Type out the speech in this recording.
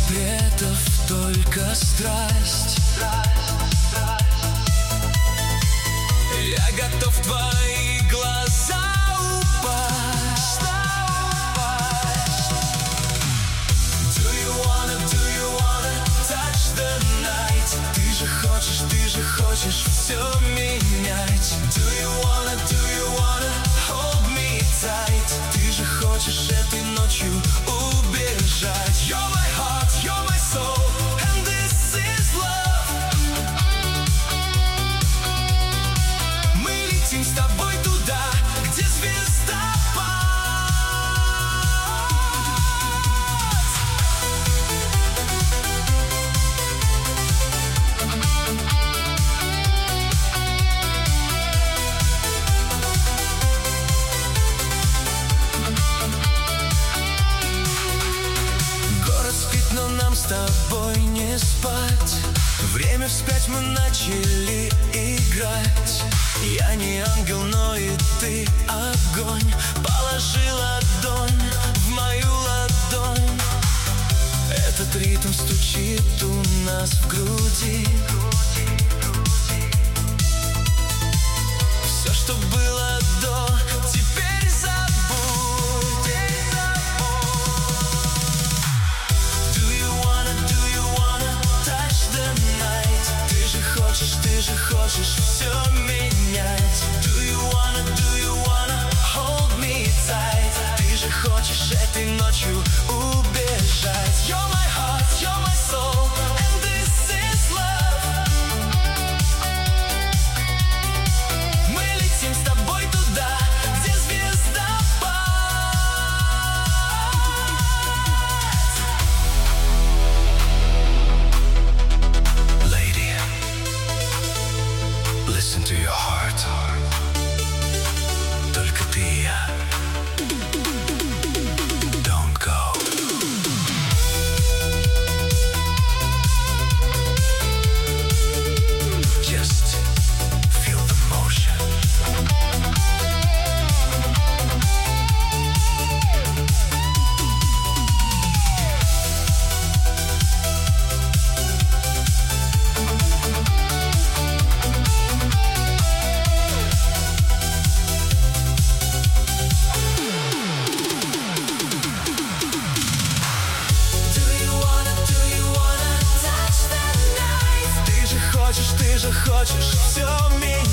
запретов, только страсть. Я готов в твои глаза упасть. Do you wanna touch the night? Ты же хочешь все менять. Do you wanna hold me tight? Ты же хочешь этой ночью убежать. You're my heart, you're my soul, and this is love. Мы летим с тобой туда, где звездопад. Но нам с тобой не спать. Время вспять, мы начали играть. Я не ангел, но и ты огонь. Положи ладонь в мою ладонь. Этот ритм стучит у нас в груди. Все, что было до, теперь забудь. Ты же хочешь все менять. Do you wanna hold me tight? Ты же хочешь этой ночью убежать. You're my heart, you're my soul, and this is love. Мы летим с тобой туда, где звездопад. Listen to your heart. Только ты и я. Don't go. Just feel the motion. Ты же хочешь все менять.